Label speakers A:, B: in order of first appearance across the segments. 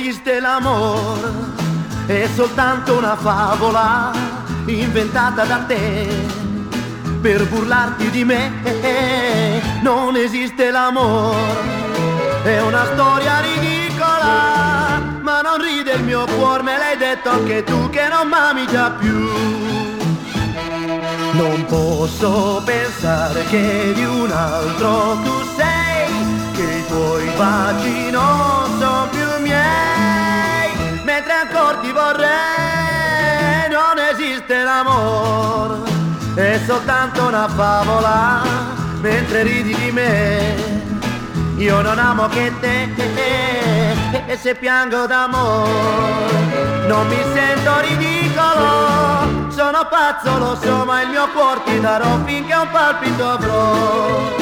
A: esiste l'amore, è soltanto una favola inventata da te per burlarti di me. Non esiste l'amore, è una storia ridicola, ma non ride il mio cuore, me l'hai detto anche tu che non m'ami già più. Non posso pensare che di un altro tu sei, che i tuoi baci non sono più miei, mentre ancora ti vorrei. Non esiste l'amore, è soltanto una favola, mentre ridi di me. Io non amo che te, e se piango d'amore non mi sento ridicolo. Sono pazzo, lo so, ma il mio cuore ti darò finché un palpito avrò.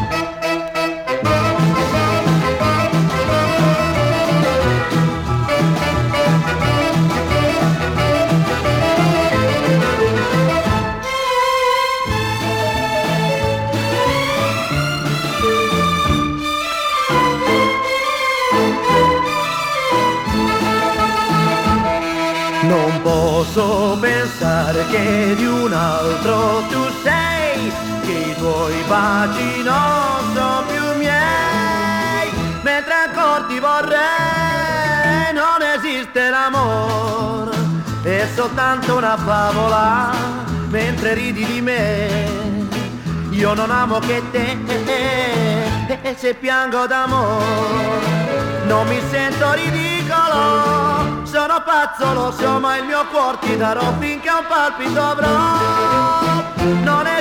A: Non posso pensare che di un altro tu sei, che i tuoi baci non sono più miei, mentre ancora ti vorrei. Non esiste l'amore, è soltanto una favola, mentre ridi di me. Io non amo che te, e se piango d'amore non mi sento ridicolo. Sono pazzo, lo so, ma il mio cuore ti darò finché un palpito avrò. Non è